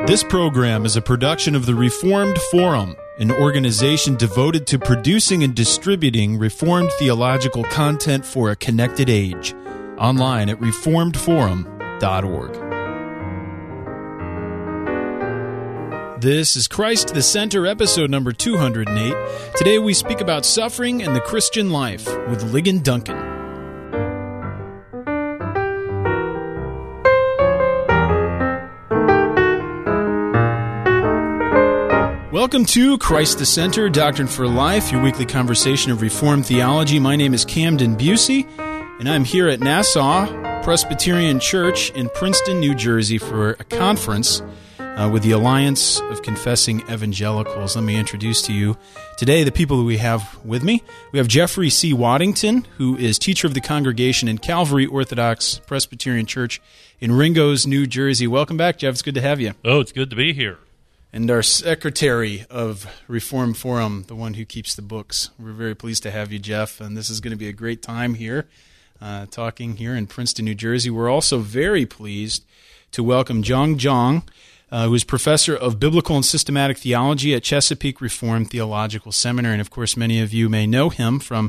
This program is a production of the Reformed Forum, an organization devoted to producing and distributing Reformed theological content for a connected age. Online at reformedforum.org. This is Christ the Center, episode number 208. Today we speak about suffering and the Christian life with Ligon Duncan. Welcome to Christ the Center, Doctrine for Life, your weekly conversation of Reformed theology. My name is Camden Busey, and I'm here at Nassau Presbyterian Church in Princeton, New Jersey for a conference with the Alliance of Confessing Evangelicals. Let me introduce to you today the people that we have with me. We have Jeffrey C. Waddington, who is teacher of the congregation in Calvary Orthodox Presbyterian Church in Ringgoes, New Jersey. Welcome back, Jeff. It's good to have you. Oh, it's good to be here. And our secretary of Reform Forum, the one who keeps the books. We're very pleased to have you, Jeff, and this is going to be a great time here, talking here in Princeton, New Jersey. We're also very pleased to welcome Jung Jong, who is professor of Biblical and Systematic Theology at Chesapeake Reformed Theological Seminary. And, of course, many of you may know him from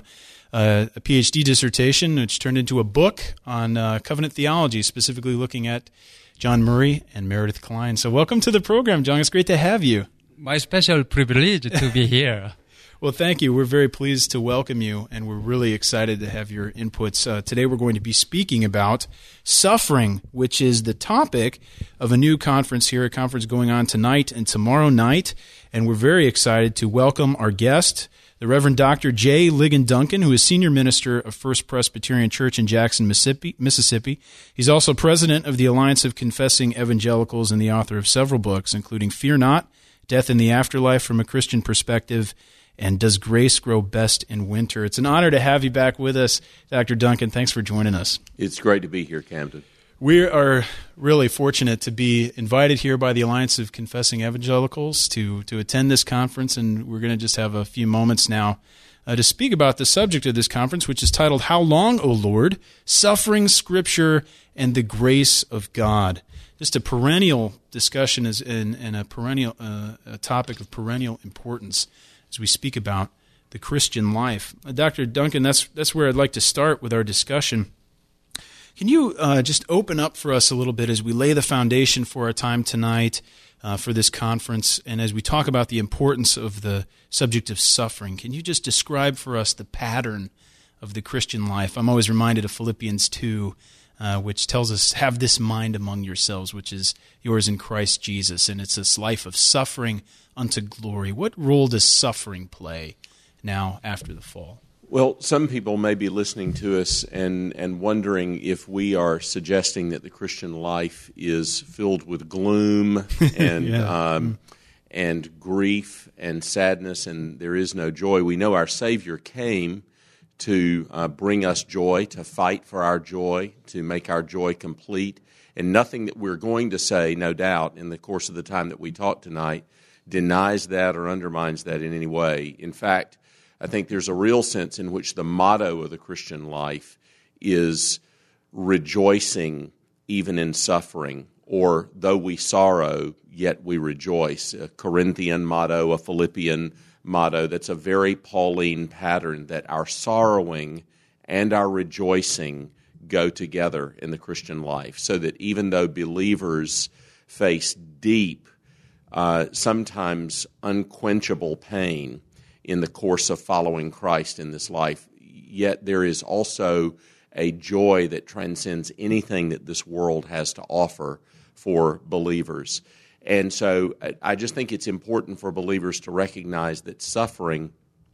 a PhD dissertation, which turned into a book on covenant theology, specifically looking at John Murray and Meredith Kline. So welcome to the program, John. It's great to have you. My special privilege to be here. Well, thank you. We're very pleased to welcome you, and we're really excited to have your inputs. Today we're going to be speaking about suffering, which is the topic of a new conference here, a conference going on tonight and tomorrow night. And we're very excited to welcome our guest, the Reverend Dr. J. Ligon Duncan, who is Senior Minister of First Presbyterian Church in Jackson, Mississippi. He's also President of the Alliance of Confessing Evangelicals and the author of several books, including Fear Not, Death in the Afterlife from a Christian Perspective, and Does Grace Grow Best in Winter? It's an honor to have you back with us, Dr. Duncan. Thanks for joining us. It's great to be here, Camden. We are really fortunate to be invited here by the Alliance of Confessing Evangelicals to attend this conference, and we're going to just have a few moments now to speak about the subject of this conference, which is titled, How Long, O Lord? Suffering, Scripture, and the Grace of God. Just a perennial discussion and a perennial a topic of perennial importance as we speak about the Christian life. Dr. Duncan, that's where I'd like to start with our discussion. Can you just open up for us a little bit as we lay the foundation for our time tonight for this conference, and as we talk about the importance of the subject of suffering? Can you just describe for us the pattern of the Christian life? I'm always reminded of Philippians 2, which tells us, have this mind among yourselves, which is yours in Christ Jesus, and it's this life of suffering unto glory. What role does suffering play now after the fall? Well, some people may be listening to us and wondering if we are suggesting that the Christian life is filled with gloom and and grief and sadness, and there is no joy. We know our Savior came to bring us joy, to fight for our joy, to make our joy complete, and nothing that we're going to say, no doubt, in the course of the time that we talk tonight, denies that or undermines that in any way. In fact, I think there's a real sense in which the motto of the Christian life is rejoicing even in suffering, or though we sorrow, yet we rejoice. A Corinthian motto, a Philippian motto, that's a very Pauline pattern that our sorrowing and our rejoicing go together in the Christian life, so that even though believers face deep, sometimes unquenchable pain in the course of following Christ in this life, yet there is also a joy that transcends anything that this world has to offer for believers. And so I just think it's important for believers to recognize that suffering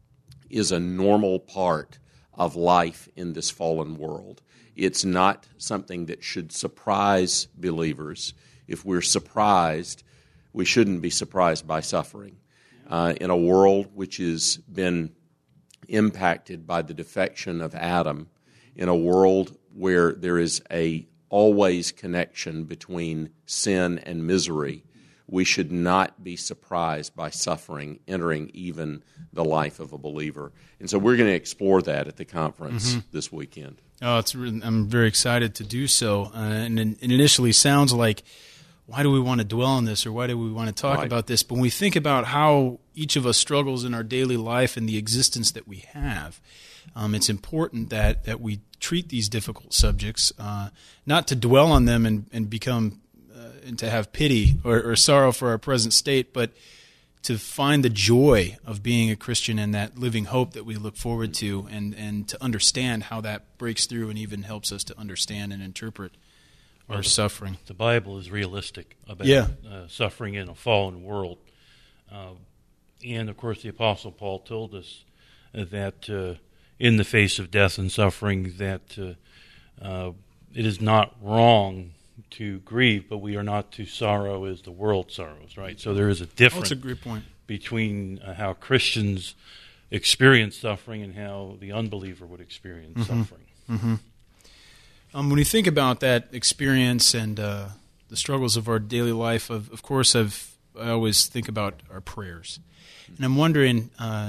is a normal part of life in this fallen world. It's not something that should surprise believers. If we're surprised, we shouldn't be surprised by suffering. In a world which has been impacted by the defection of Adam, in a world where there is a always connection between sin and misery, we should not be surprised by suffering entering even the life of a believer. And so we're going to explore that at the conference this weekend. I'm very excited to do so. And it initially sounds like why do we want to dwell on this, or why do we want to talk about this? But when we think about how each of us struggles in our daily life and the existence that we have, it's important that we treat these difficult subjects, not to dwell on them and become and to have pity or sorrow for our present state, but to find the joy of being a Christian and that living hope that we look forward to, and to understand how that breaks through and even helps us to understand and interpret our suffering. The Bible is realistic about suffering in a fallen world. And, of course, the Apostle Paul told us that in the face of death and suffering that it is not wrong to grieve, but we are not to sorrow as the world sorrows, right? So there is a difference That's a great point. between how Christians experience suffering and how the unbeliever would experience suffering. Mm-hmm. When you think about that experience and the struggles of our daily life, of course, I always think about our prayers. And I'm wondering,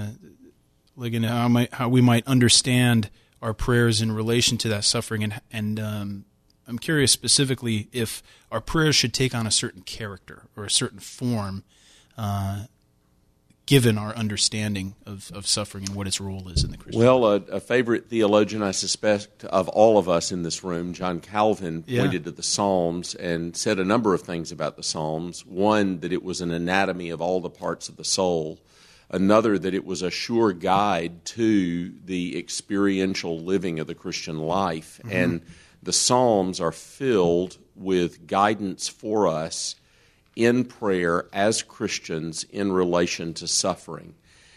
how we might understand our prayers in relation to that suffering, and I'm curious specifically if our prayers should take on a certain character or a certain form, given our understanding of suffering and what its role is in the Christian life. Well, a favorite theologian, I suspect, of all of us in this room, John Calvin, pointed to the Psalms and said a number of things about the Psalms. One, that it was an anatomy of all the parts of the soul. Another, that it was a sure guide to the experiential living of the Christian life. Mm-hmm. And the Psalms are filled with guidance for us in prayer as Christians in relation to suffering.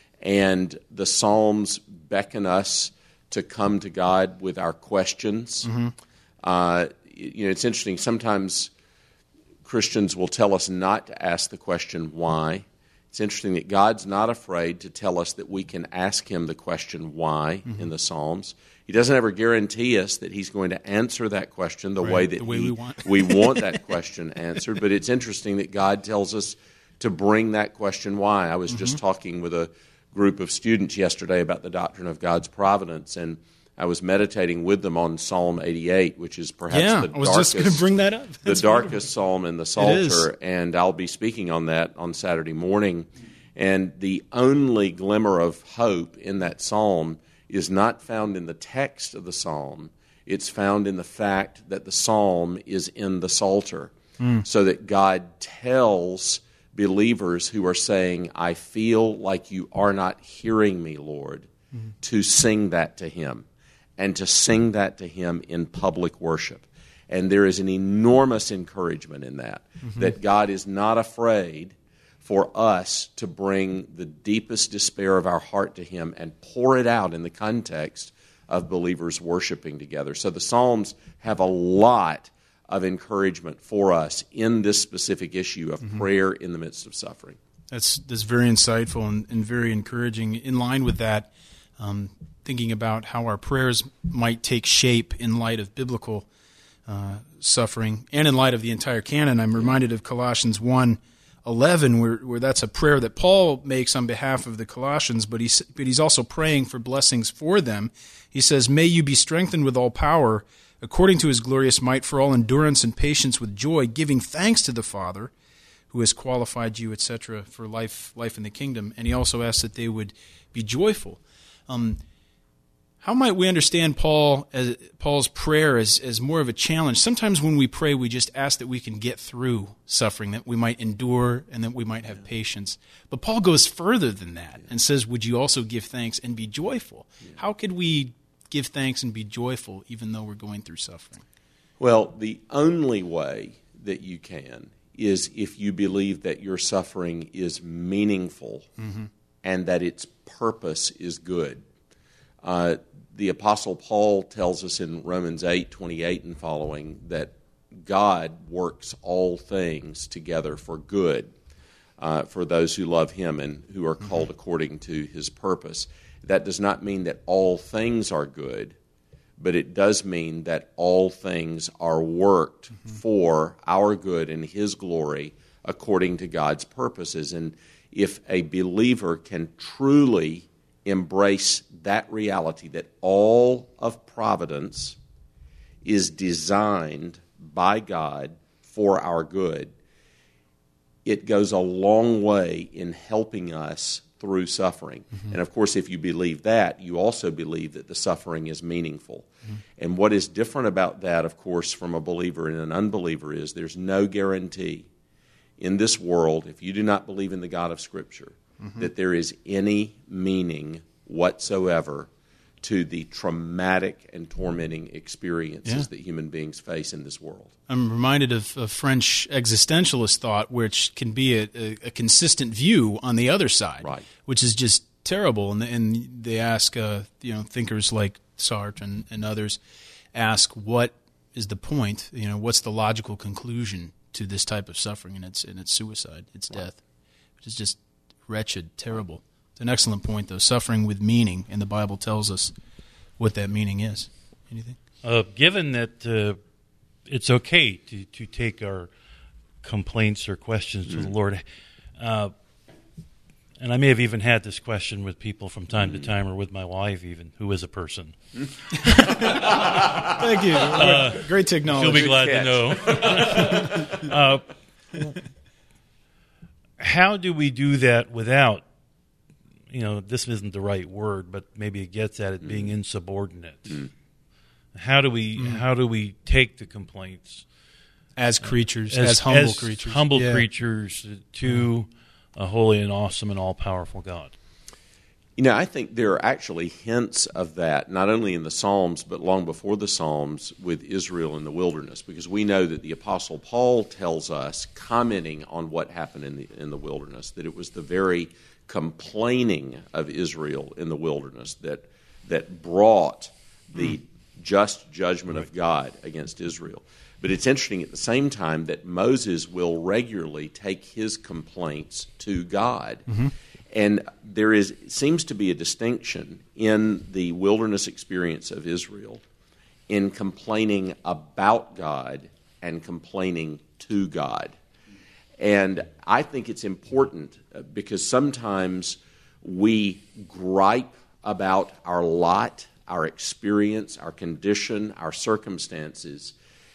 And the Psalms beckon us to come to God with our questions. Mm-hmm. It's interesting. Sometimes Christians will tell us not to ask the question, why? It's interesting that God's not afraid to tell us that we can ask Him the question, why, in the Psalms. He doesn't ever guarantee us that He's going to answer that question the way that we want that question answered. But it's interesting that God tells us to bring that question, why. I was just talking with a group of students yesterday about the doctrine of God's providence, and I was meditating with them on Psalm 88, which is perhaps the darkest, I was just going to bring that up. the darkest psalm in the Psalter, and I'll be speaking on that on Saturday morning. And the only glimmer of hope in that psalm is not found in the text of the psalm. It's found in the fact that the psalm is in the Psalter, so that God tells believers who are saying, I feel like you are not hearing me, Lord, to sing that to Him, and to sing that to Him in public worship. And there is an enormous encouragement in that, that God is not afraid for us to bring the deepest despair of our heart to Him and pour it out in the context of believers worshiping together. So the Psalms have a lot of encouragement for us in this specific issue of prayer in the midst of suffering. That's very insightful and very encouraging. In line with that, thinking about how our prayers might take shape in light of biblical suffering and in light of the entire canon, I'm reminded of Colossians 1:11, where that's a prayer that Paul makes on behalf of the Colossians, but he's also praying for blessings for them. He says, "May you be strengthened with all power, according to His glorious might, for all endurance and patience with joy, giving thanks to the Father, who has qualified you, etc., for life in the kingdom." And he also asks that they would be joyful. How might we understand Paul's prayer as more of a challenge? Sometimes when we pray, we just ask that we can get through suffering, that we might endure, and that we might have patience. But Paul goes further than that and says, would you also give thanks and be joyful? How could we give thanks and be joyful even though we're going through suffering? Well, the only way that you can is if you believe that your suffering is meaningful and that its purpose is good. The Apostle Paul tells us in Romans 8:28 and following that God works all things together for good for those who love Him and who are called according to His purpose. That does not mean that all things are good, but it does mean that all things are worked for our good and His glory according to God's purposes. And if a believer can truly embrace that reality, that all of providence is designed by God for our good, it goes a long way in helping us through suffering. Mm-hmm. And of course, if you believe that, you also believe that the suffering is meaningful. Mm-hmm. And what is different about that, of course, from a believer and an unbeliever is there's no guarantee in this world, if you do not believe in the God of Scripture, mm-hmm. that there is any meaning whatsoever to the traumatic and tormenting experiences that human beings face in this world. I'm reminded of a French existentialist thought, which can be a consistent view on the other side, right. which is just terrible. And they ask, thinkers like Sartre and others ask, what is the point? What's the logical conclusion to this type of suffering? And it's suicide, it's death, which is just wretched, terrible. It's an excellent point, though. Suffering with meaning, and the Bible tells us what that meaning is. Anything? Given that it's okay to take our complaints or questions to the Lord, and I may have even had this question with people from time to time, or with my wife even, who is a person. Thank you. Great technology. She'll be glad to know. How do we do that without, this isn't the right word, but maybe it gets at it being insubordinate. How do we take the complaints as creatures, as humble creatures, creatures to a holy and awesome and all-powerful God? I think there are actually hints of that, not only in the Psalms, but long before the Psalms with Israel in the wilderness, because we know that the Apostle Paul tells us, commenting on what happened in the wilderness, that it was the very complaining of Israel in the wilderness that brought the just judgment of God against Israel. But it's interesting at the same time that Moses will regularly take his complaints to God. Mm-hmm. And there seems to be a distinction in the wilderness experience of Israel in complaining about God and complaining to God. And I think it's important because sometimes we gripe about our lot, our experience, our condition, our circumstances,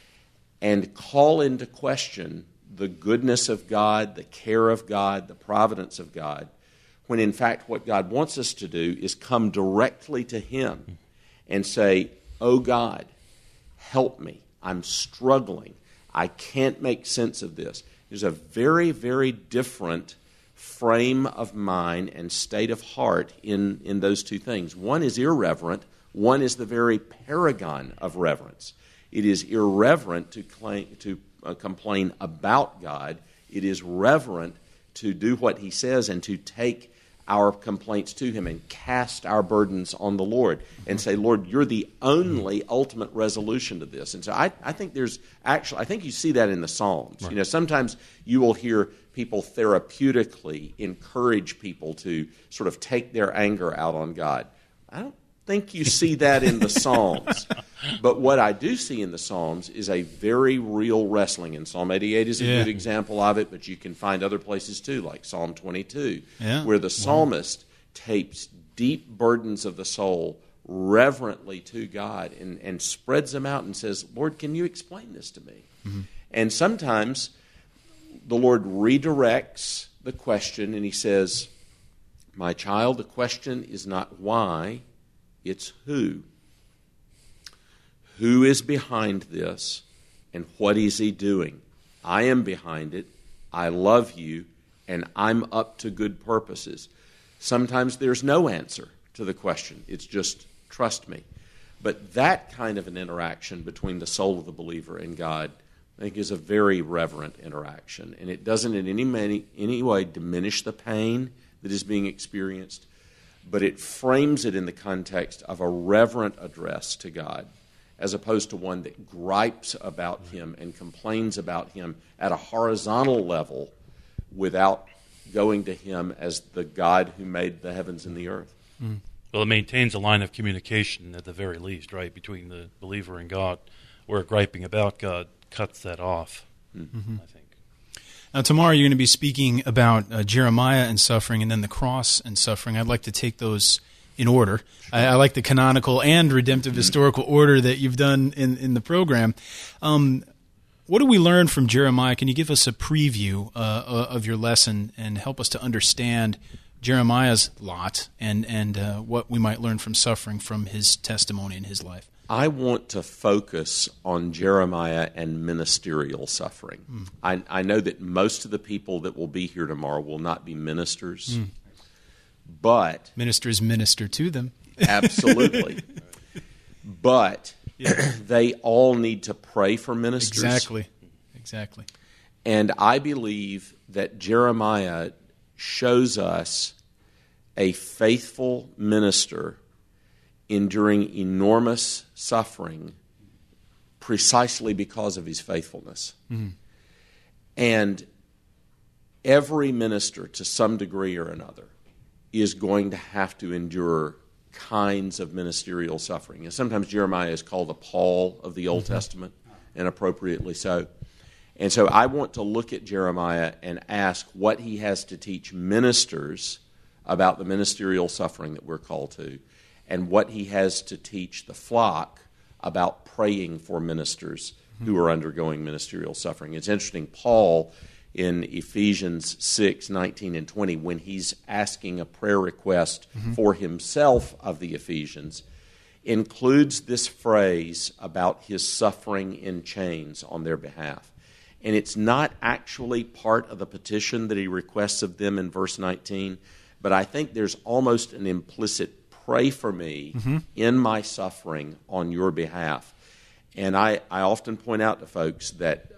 and call into question the goodness of God, the care of God, the providence of God, when in fact what God wants us to do is come directly to Him and say, "Oh God, help me. I'm struggling. I can't make sense of this." There's a very, very different frame of mind and state of heart in those two things. One is irreverent. One is the very paragon of reverence. It is irreverent to complain about God. It is reverent to do what He says and to take our complaints to Him and cast our burdens on the Lord and say, "Lord, You're the only ultimate resolution to this." And so I think I think you see that in the Psalms. Right. Sometimes you will hear people therapeutically encourage people to sort of take their anger out on God. I don't think you see that in the Psalms. But what I do see in the Psalms is a very real wrestling, and Psalm 88 is a good example of it, but you can find other places too, like Psalm 22, where the psalmist takes deep burdens of the soul reverently to God and spreads them out and says, "Lord, can you explain this to me?" Mm-hmm. And sometimes the Lord redirects the question and He says, "My child, the question is not why, it's who. Who is behind this, and what is He doing? I am behind it. I love you, and I'm up to good purposes." Sometimes there's no answer to the question. It's just, "Trust me." But that kind of an interaction between the soul of the believer and God, I think, is a very reverent interaction. And it doesn't in any way diminish the pain that is being experienced, but it frames it in the context of a reverent address to God, as opposed to one that gripes about Him and complains about Him at a horizontal level without going to Him as the God who made the heavens and the earth. Mm. Well, it maintains a line of communication at the very least, right, between the believer and God, where griping about God cuts that off, I think. Now, tomorrow you're going to be speaking about Jeremiah and suffering and then the cross and suffering. I'd like to take those in order. Sure. I like the canonical and redemptive historical order that you've done in the program. One What do we learn from Jeremiah? Can you give us a preview of your lesson and help us to understand Jeremiah's lot and what we might learn from suffering from his testimony in his life? I want to focus on Jeremiah and ministerial suffering. I know that most of the people that will be here tomorrow will not be ministers, but... Ministers minister to them. Absolutely. But they all need to pray for ministers. Exactly. And I believe that Jeremiah shows us a faithful minister enduring enormous suffering precisely because of his faithfulness. And every minister, to some degree or another, is going to have to endure kinds of ministerial suffering. And sometimes Jeremiah is called the Paul of the Old Testament, and appropriately so. And so I want to look at Jeremiah and ask what he has to teach ministers about the ministerial suffering that we're called to, and what he has to teach the flock about praying for ministers who are undergoing ministerial suffering. It's interesting, Paul, in Ephesians 6:19 and 20, when he's asking a prayer request for himself of the Ephesians, includes this phrase about his suffering in chains on their behalf. And it's not actually part of the petition that he requests of them in verse 19, but I think there's almost an implicit pray for me in my suffering on your behalf. And I often point out to folks that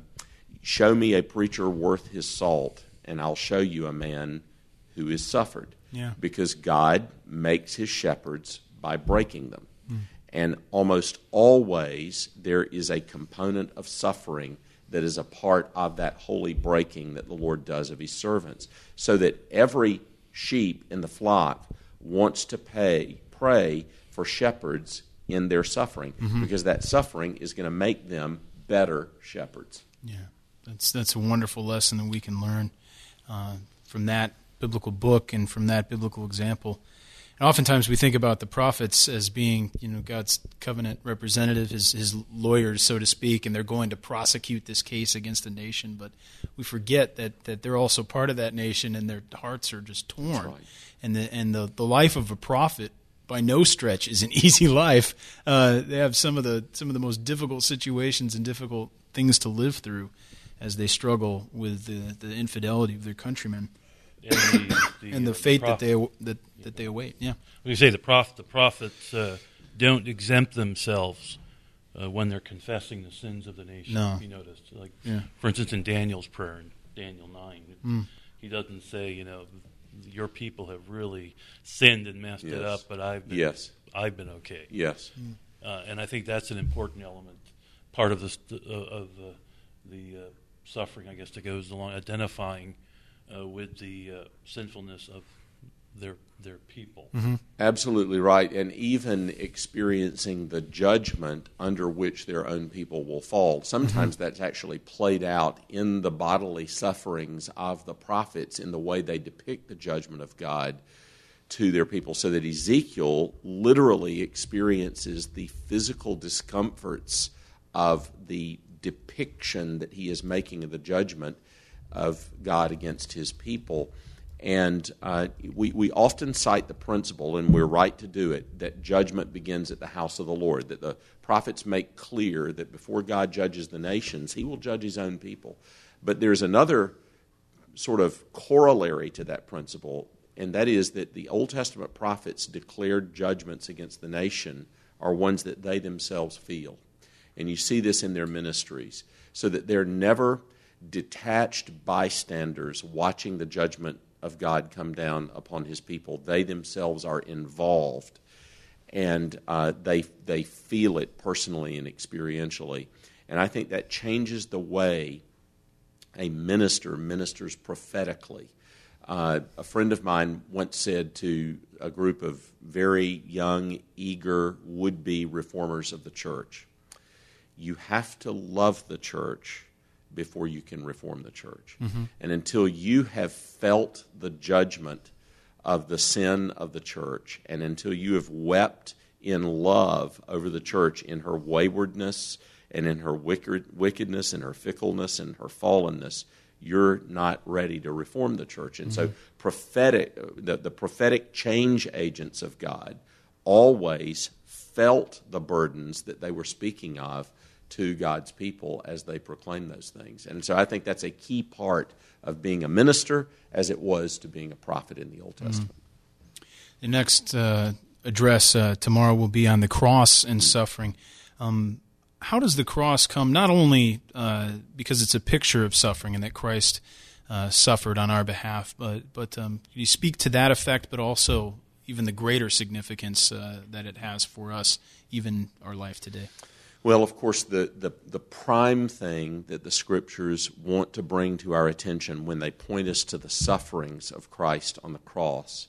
show me a preacher worth his salt, and I'll show you a man who has suffered. Yeah. Because God makes his shepherds by breaking them. And almost always there is a component of suffering that is a part of that holy breaking that the Lord does of his servants. So that every sheep in the flock wants to pray for shepherds in their suffering, because that suffering is going to make them better shepherds. Yeah, that's a wonderful lesson that we can learn from that biblical book and from that biblical example. And oftentimes we think about the prophets as being, God's covenant representative, his lawyers, so to speak, and they're going to prosecute this case against the nation. But we forget that they're also part of that nation, and their hearts are just torn. That's right. And the life of a prophet, by no stretch, is an easy life. They have some of the most difficult situations and difficult things to live through as they struggle with the infidelity of their countrymen. And the fate that they await. Yeah, when you say the prophets don't exempt themselves when they're confessing the sins of the nation. No. If you noticed, for instance, in Daniel's prayer in Daniel 9, he doesn't say, your people have really sinned and messed it up, but I've been okay. Yes, and I think that's an important element, part of the suffering, I guess, that goes along identifying with the sinfulness of their people. Absolutely right, and even experiencing the judgment under which their own people will fall. Sometimes that's actually played out in the bodily sufferings of the prophets in the way they depict the judgment of God to their people, so that Ezekiel literally experiences the physical discomforts of the depiction that he is making of the judgment of God against his people. And we often cite the principle, and we're right to do it, that judgment begins at the house of the Lord, that the prophets make clear that before God judges the nations, he will judge his own people. But there's another sort of corollary to that principle, and that is that the Old Testament prophets declared judgments against the nation are ones that they themselves feel. And you see this in their ministries, so that they're never detached bystanders watching the judgment of God come down upon his people. They themselves are involved, and they feel it personally and experientially. And I think that changes the way a minister ministers prophetically. A friend of mine once said to a group of very young, eager, would-be reformers of the church, you have to love the church before you can reform the church. And until you have felt the judgment of the sin of the church, and until you have wept in love over the church in her waywardness and in her wickedness and her fickleness and her fallenness, you're not ready to reform the church. And so the prophetic change agents of God always felt the burdens that they were speaking of to God's people as they proclaim those things. And so I think that's a key part of being a minister as it was to being a prophet in the Old Testament. The next address tomorrow will be on the cross and suffering. How does the cross come, not only because it's a picture of suffering and that Christ suffered on our behalf, but you speak to that effect, but also even the greater significance that it has for us, even our life today? Well, of course, the prime thing that the Scriptures want to bring to our attention when they point us to the sufferings of Christ on the cross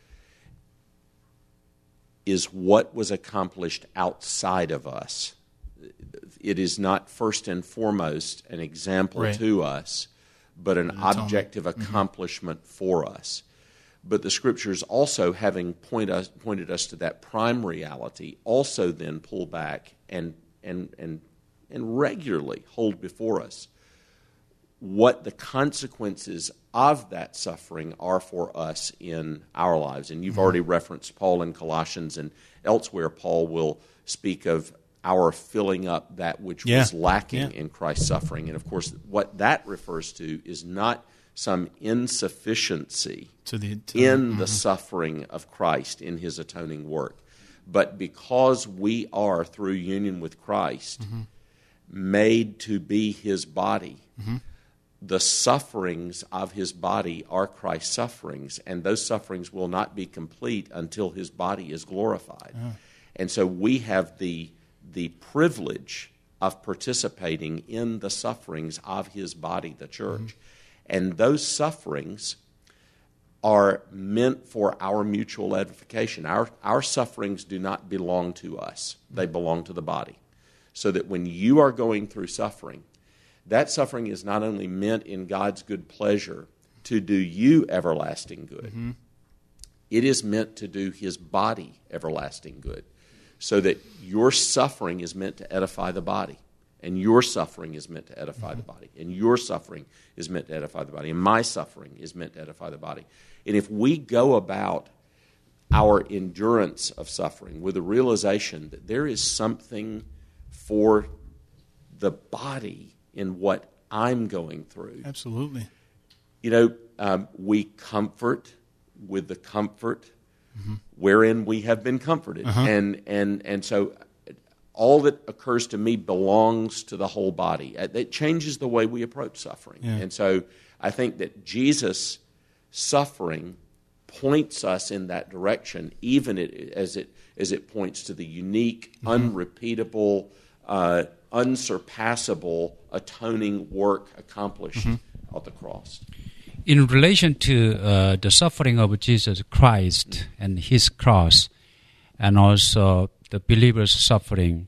is what was accomplished outside of us. It is not first and foremost an example to us, but an objective accomplishment for us. But the Scriptures also, having pointed us to that prime reality, also then pull back and regularly hold before us what the consequences of that suffering are for us in our lives. And you've already referenced Paul in Colossians, and elsewhere Paul will speak of our filling up that which was lacking in Christ's suffering. And of course, what that refers to is not some insufficiency in the suffering of Christ in his atoning work, but because we are, through union with Christ, made to be his body. The sufferings of his body are Christ's sufferings, and those sufferings will not be complete until his body is glorified. And so we have the privilege of participating in the sufferings of his body, the church. And those sufferings are meant for our mutual edification. Our sufferings do not belong to us. They belong to the body. So that when you are going through suffering, that suffering is not only meant in God's good pleasure to do you everlasting good, it is meant to do his body everlasting good. So that your suffering is meant to edify the body, and your suffering is meant to edify the body, and your suffering is meant to edify the body, and my suffering is meant to edify the body. And if we go about our endurance of suffering with the realization that there is something for the body in what I'm going through. Absolutely. We comfort with the comfort wherein we have been comforted. And so all that occurs to me belongs to the whole body. It changes the way we approach suffering. And so I think that Jesus' suffering points us in that direction, even as it points to the unique, unrepeatable, unsurpassable atoning work accomplished at the cross. In relation to the suffering of Jesus Christ and his cross, and also the believer's suffering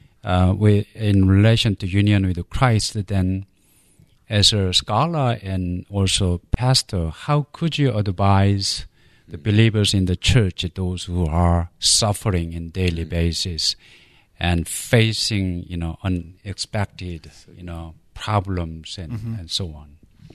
in relation to union with Christ, then as a scholar and also pastor, how could you advise the believers in the church, those who are suffering on a daily basis and facing, unexpected, problems and so on?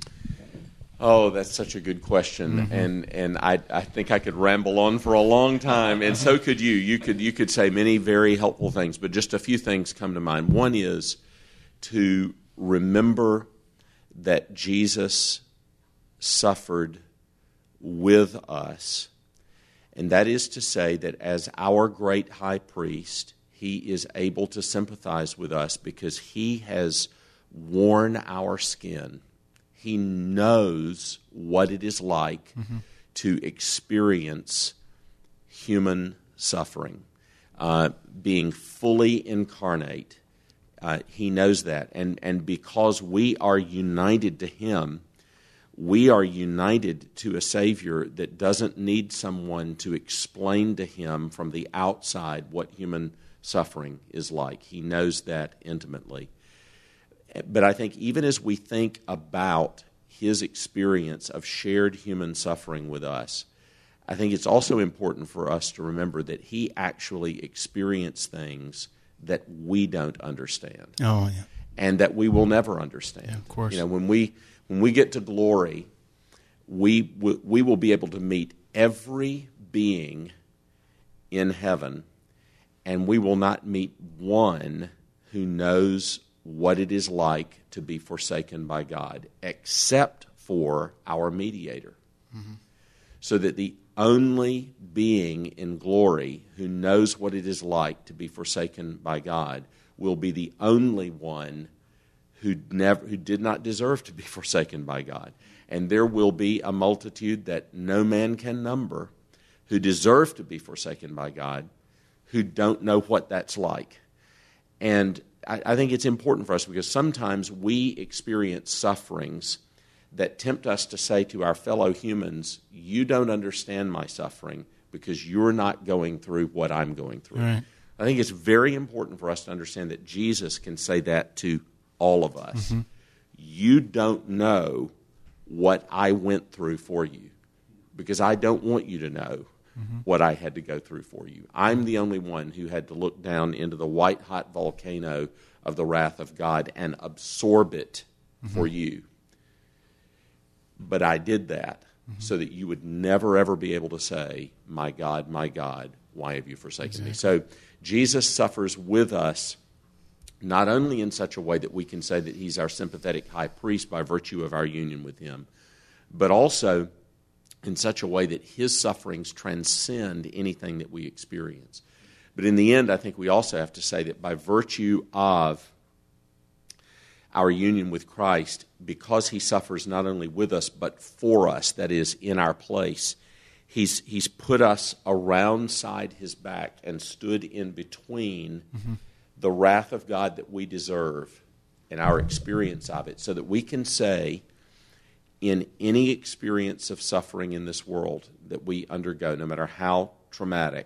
Oh, that's such a good question, and I think I could ramble on for a long time, and so could you. You could say many very helpful things, but just a few things come to mind. One is to remember that Jesus suffered with us, and that is to say that as our great high priest, he is able to sympathize with us because he has worn our skin. He knows what it is like to experience human suffering. Being fully incarnate, he knows that. And because we are united to him, we are united to a Savior that doesn't need someone to explain to him from the outside what human suffering is like. He knows that intimately. But I think even as we think about his experience of shared human suffering with us, I think it's also important for us to remember that he actually experienced things that we don't understand. Oh, yeah. And that we will never understand. Yeah, of course. When we get to glory, we will be able to meet every being in heaven, and we will not meet one who knows what it is like to be forsaken by God, except for our mediator. Mm-hmm. So that the only being in glory who knows what it is like to be forsaken by God will be the only one who did not deserve to be forsaken by God. And there will be a multitude that no man can number who deserve to be forsaken by God, who don't know what that's like. And I think it's important for us because sometimes we experience sufferings that tempt us to say to our fellow humans, you don't understand my suffering because you're not going through what I'm going through. Right. I think it's very important for us to understand that Jesus can say that to all of us. Mm-hmm. You don't know what I went through for you because I don't want you to know what I had to go through for you. I'm the only one who had to look down into the white-hot volcano of the wrath of God and absorb it for you. But I did that so that you would never, ever be able to say, my God, why have you forsaken me? So Jesus suffers with us not only in such a way that we can say that he's our sympathetic high priest by virtue of our union with him, but also in such a way that his sufferings transcend anything that we experience. But in the end, I think we also have to say that by virtue of our union with Christ, because he suffers not only with us but for us, that is, in our place, he's put us around side his back and stood in between the wrath of God that we deserve and our experience of it, so that we can say, in any experience of suffering in this world that we undergo, no matter how traumatic,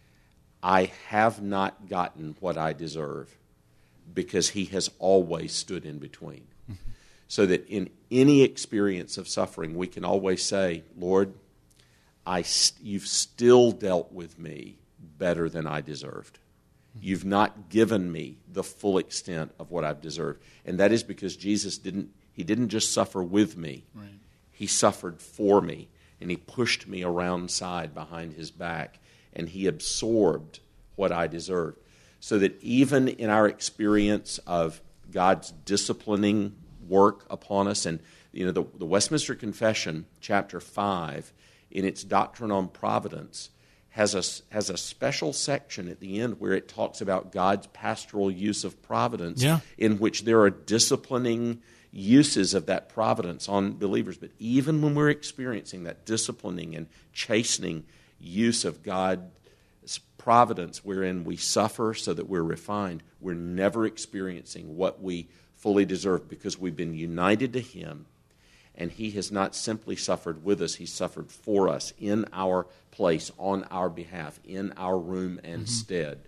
I have not gotten what I deserve because he has always stood in between. Mm-hmm. So that in any experience of suffering, we can always say, Lord, you've still dealt with me better than I deserved. Mm-hmm. You've not given me the full extent of what I've deserved. And that is because Jesus didn't just suffer with me. Right. He suffered for me, and he pushed me around side behind his back, and he absorbed what I deserved. So that even in our experience of God's disciplining work upon us, and the Westminster Confession, chapter 5, in its doctrine on providence, has a special section at the end where it talks about God's pastoral use of providence, in which there are disciplining uses of that providence on believers. But even when we're experiencing that disciplining and chastening use of God's providence, wherein we suffer so that we're refined, we're never experiencing what we fully deserve because we've been united to him, and he has not simply suffered with us, he's suffered for us in our place, on our behalf, in our room and stead.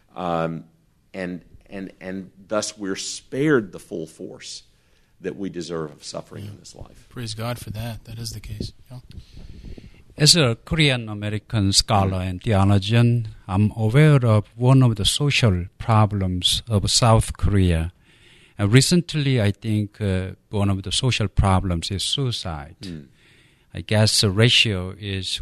And thus we're spared the full force that we deserve of suffering in this life. Praise God for that. That is the case. Yeah. As a Korean-American scholar and theologian, I'm aware of one of the social problems of South Korea. Recently, I think one of the social problems is suicide. I guess the ratio is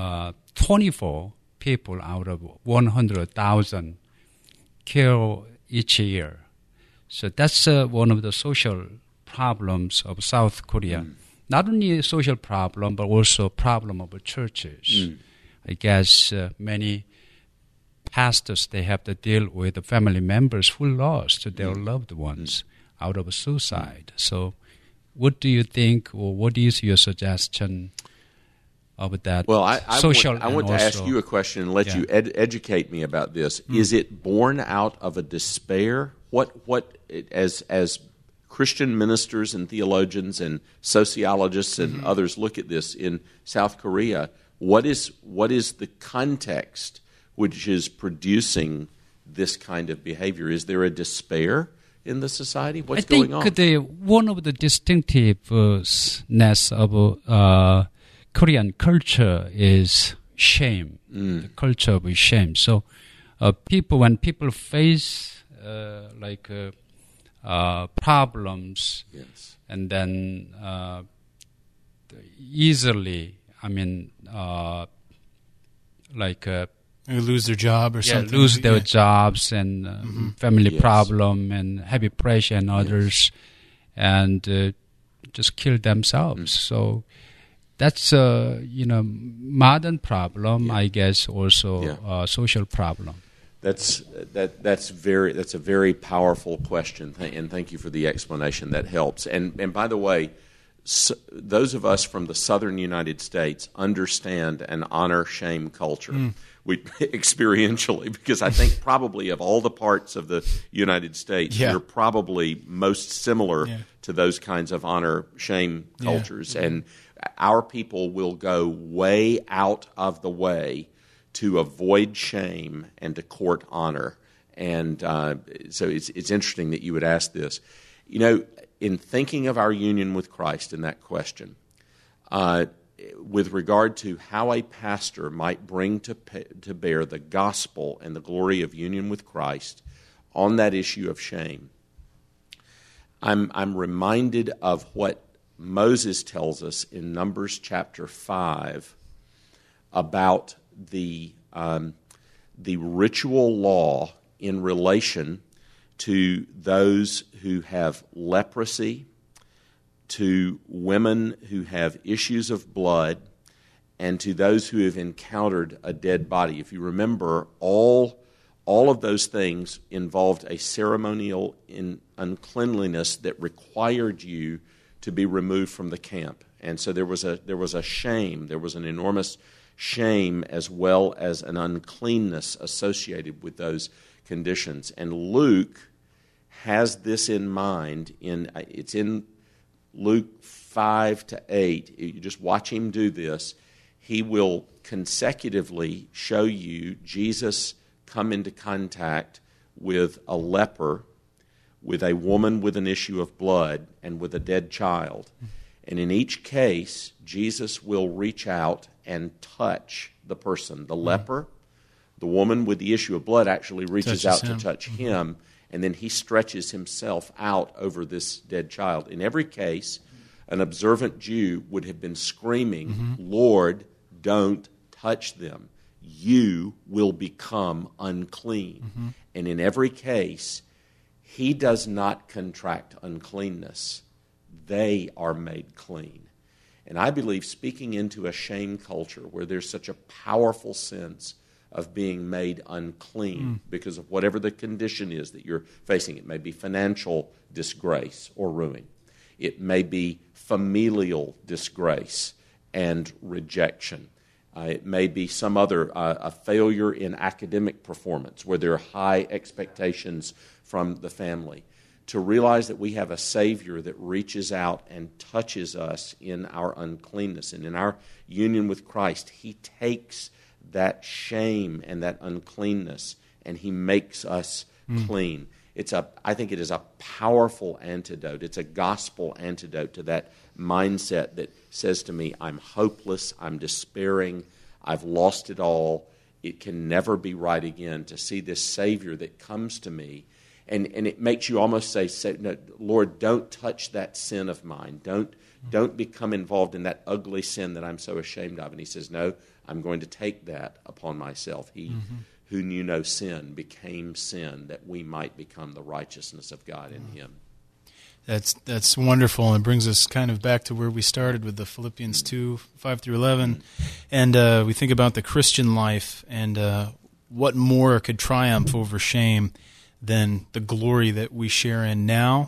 24 people out of 100,000 kill each year. So that's one of the social problems of South Korea. Not only a social problem, but also a problem of churches. I guess many pastors, they have to deal with the family members who lost their loved ones out of suicide. So what do you think, or what is your suggestion of that? Well, I want to ask you a question and let you educate me about this. Is it born out of a despair? What as Christian ministers and theologians and sociologists and others look at this in South Korea, what is the context which is producing this kind of behavior? Is there a despair in the society? What's going on? I think one of the distinctiveness of Korean culture is shame, the culture of shame. So when people face problems, yes, and then easily, They lose their job or something. lose their jobs and family Yes. problem and heavy pressure and others, and just kill themselves. So that's modern problem, I guess, also a social problem. That's a very powerful question, and thank you for the explanation. That helps. And by the way, those of us from the southern United States understand an honor-shame culture. We experientially, because I think probably of all the parts of the United States, we're probably most similar to those kinds of honor-shame cultures. And our people will go way out of the way to avoid shame and to court honor. And so it's interesting that you would ask this. You know, in thinking of our union with Christ in that question, with regard to how a pastor might bring to bear the gospel and the glory of union with Christ on that issue of shame, I'm reminded of what Moses tells us in Numbers chapter 5 about the ritual law in relation to those who have leprosy, to women who have issues of blood, and to those who have encountered a dead body. If you remember, all of those things involved a ceremonial uncleanliness that required you to be removed from the camp. And so there was a shame, there was an enormous shame as well as an uncleanness associated with those conditions. And Luke has this in mind. It's in Luke 5 to 8. You just watch him do this. He will consecutively show you Jesus come into contact with a leper, with a woman with an issue of blood, and with a dead child. And in each case, Jesus will reach out and touch the person. The leper, the woman with the issue of blood actually reaches out to touch him, and then he stretches himself out over this dead child. In every case, an observant Jew would have been screaming, Lord, don't touch them. You will become unclean. And in every case, he does not contract uncleanness. They are made clean. And I believe speaking into a shame culture where there's such a powerful sense of being made unclean because of whatever the condition is that you're facing. It may be financial disgrace or ruin. It may be familial disgrace and rejection. It may be some other, a failure in academic performance where there are high expectations from the family. To realize that we have a Savior that reaches out and touches us in our uncleanness. And in our union with Christ, He takes that shame and that uncleanness and He makes us clean. I think it is a powerful antidote. It's a gospel antidote to that mindset that says to me, I'm hopeless, I'm despairing, I've lost it all, it can never be right again. To see this Savior that comes to me, and it makes you almost say, no, Lord, don't touch that sin of mine. Don't become involved in that ugly sin that I'm so ashamed of. And He says, no, I'm going to take that upon myself. He who knew no sin became sin that we might become the righteousness of God in Him. That's wonderful, and it brings us kind of back to where we started with the Philippians 2, 5 through 11. And we think about the Christian life and what more could triumph over shame than the glory that we share in now,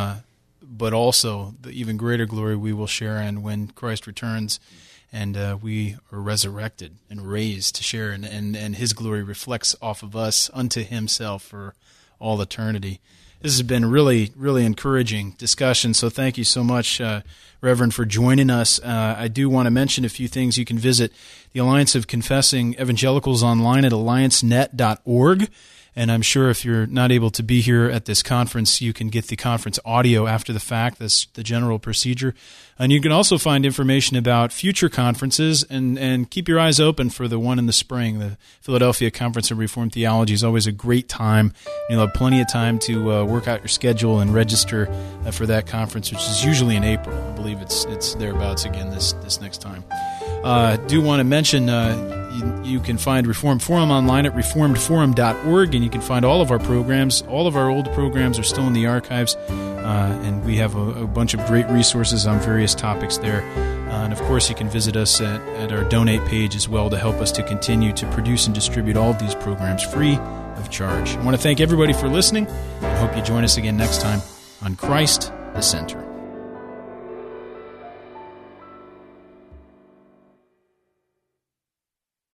but also the even greater glory we will share in when Christ returns and we are resurrected and raised to share, and His glory reflects off of us unto Himself for all eternity. This has been really, really encouraging discussion, so thank you so much, Reverend, for joining us. I do want to mention a few things. You can visit the Alliance of Confessing Evangelicals online at alliancenet.org, And I'm sure if you're not able to be here at this conference, you can get the conference audio after the fact. That's the general procedure. And you can also find information about future conferences, and keep your eyes open for the one in the spring. The Philadelphia Conference of Reformed Theology is always a great time. You'll have plenty of time to work out your schedule and register for that conference, which is usually in April. I believe it's thereabouts again this next time. Do want to mention you can find Reformed Forum online at reformedforum.org, and you can find all of our programs. All of our old programs are still in the archives, and we have a bunch of great resources on various topics there. And of course, you can visit us at our donate page as well to help us to continue to produce and distribute all of these programs free of charge. I want to thank everybody for listening, and hope you join us again next time on Christ the Center.